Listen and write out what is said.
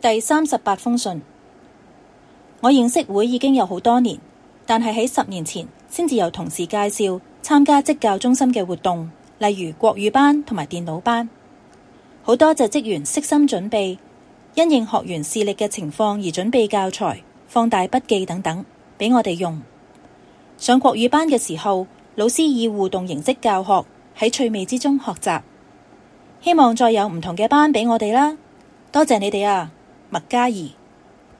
第38封信。我認識會已經有好多年，但係喺10年前先至有同事介紹參加職教中心嘅活動，例如國語班同埋電腦班。好多謝職員悉心準備，因應學員視力嘅情況而準備教材、放大筆記等等，俾我哋用。上國語班嘅時候，老師以互動形式教學，喺趣味之中學習。希望再有唔同嘅班俾我哋啦。多謝你哋啊，麥嘉怡。